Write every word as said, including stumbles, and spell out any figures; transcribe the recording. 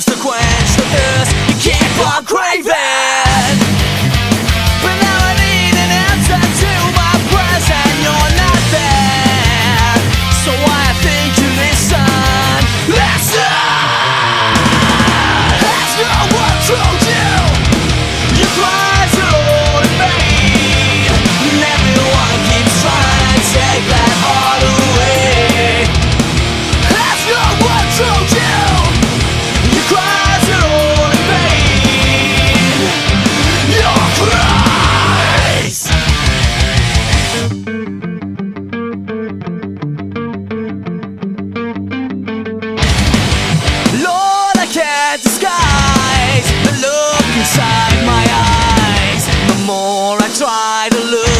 refuse to quench the thirst you keep on craving. But now I need an answer to my prayers and you're not there. So why I think you listen, listen. Has no one told you your cries are all in vain, and everyone keeps trying to take that heart away. Has no one told you your cries are all in vain? Your cries. Lord, I can't disguise the look inside my eyes. The more I try to look